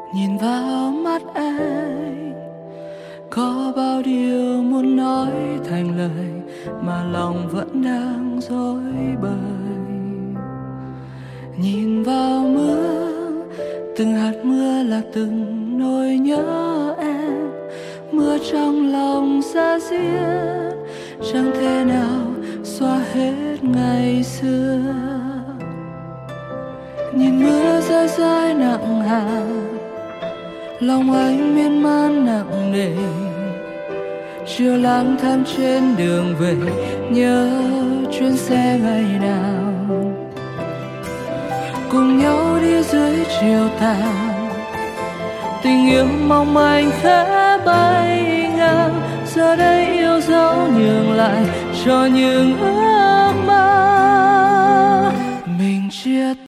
Nhìn vào mắt anh có bao điều muốn nói thành lời mà lòng vẫn đang rối bời. Nhìn vào mưa, từng hạt mưa là từng nỗi nhớ em. Mưa trong lòng xa diết chẳng thể nào xóa hết ngày xưa. Nhìn mưa rơi rơi nặng hạt, lòng anh miên man nặng nề. Chiều lang thang trên đường về, nhớ chuyến xe ngày nào cùng nhau đi dưới chiều tàn. Tình yêu mong manh khẽ bay ngang, giờ đây yêu dấu nhường lại cho những ước mơ mình chia